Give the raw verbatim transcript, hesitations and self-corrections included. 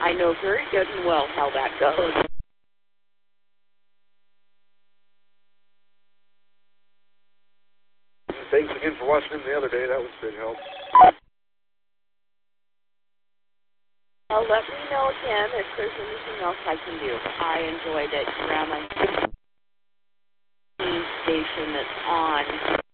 I know very good and well how that goes. Thanks again for watching him the other day. That was a big help. Well, let me know again if there's anything else I can do. I enjoyed it. You're on a station that's on.